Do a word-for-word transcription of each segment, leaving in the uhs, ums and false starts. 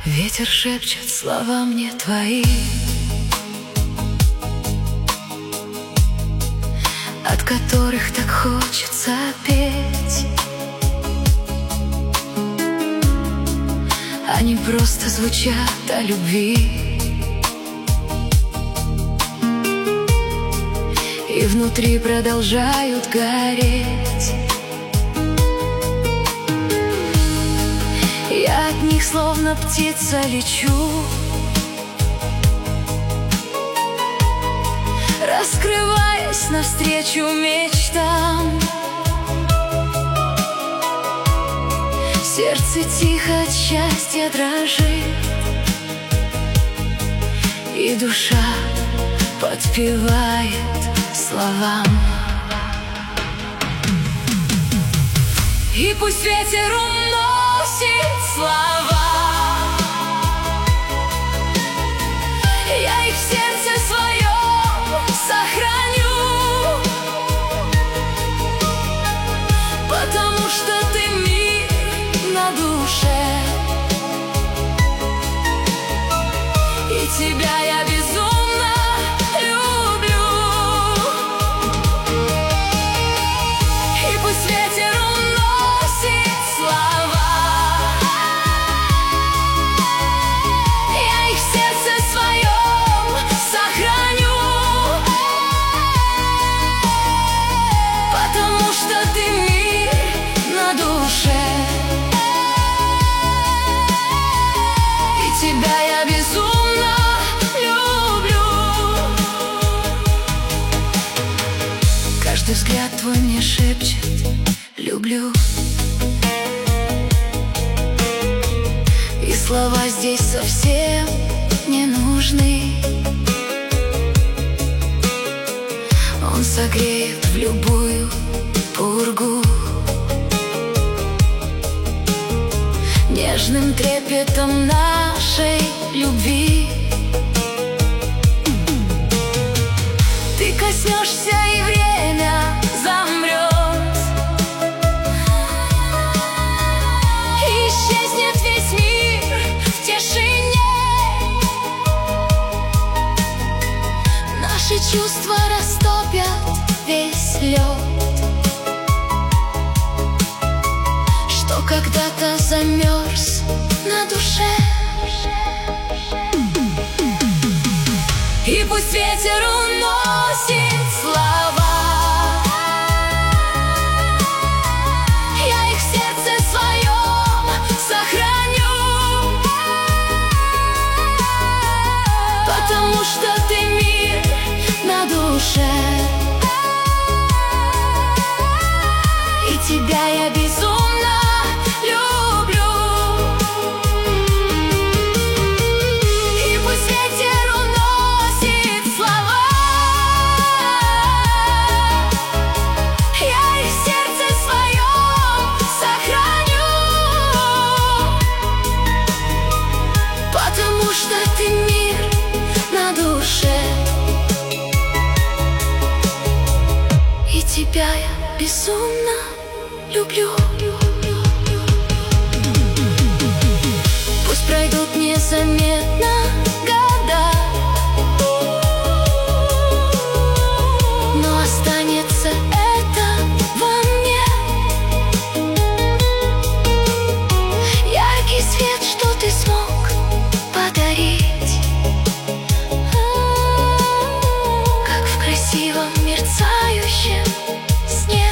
Ветер шепчет слова мне твои, от которых так хочется петь. Они просто звучат о любви, и внутри продолжают гореть. Я от них словно птица лечу, раскрываясь навстречу мечтам. Сердце тихо от счастья дрожит, и душа подпевает словам. И пусть ветер уносит слова, я их в сердце своем сохраню, потому что ты мир на душе, и тебя я безумно люблю. И пусть ветер уносит слова, я их в сердце своем сохраню, потому что ты мир на душе, и тебя я безумно люблю. Каждый взгляд твой мне шепчет «люблю», и слова здесь совсем не нужны. Он согреет в любую пургу нежным трепетом нашей любви. Ты коснешься, и время замрет, и исчезнет весь мир в тишине. Наши чувства растопят весь лед, что когда-то замерз на душе. И пусть ветер уносит слова, я их в сердце своем сохраню, потому что ты мир на душе, и тебя я безумно люблю. И пусть ветер уносит слова, я их в сердце своем сохраню, потому что ты мир на душе, и тебя я безумно люблю. Пусть пройдут незаметно года, но останется это во мне. Яркий свет, что ты смог подарить, как в красивом мерцающем сне.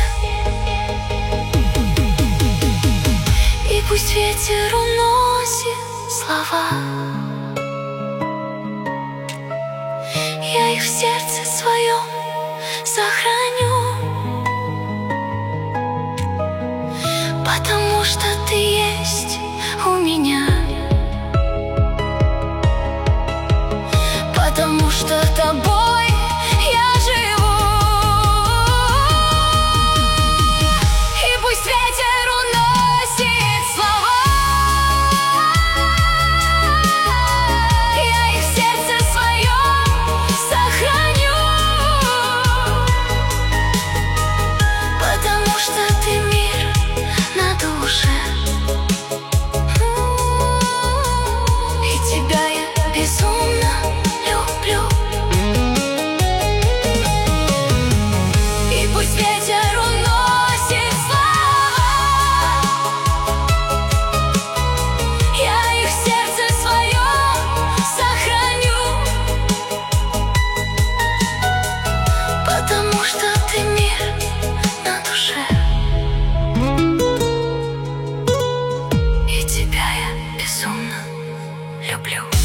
И пусть ветер уносит слова, я их в сердце своем сохраню, потому что ты есть у меня, потому что тобой я живу. И пусть ветер уносит слова, я их в сердце своем сохраню, потому что ты мир на душе, люблю.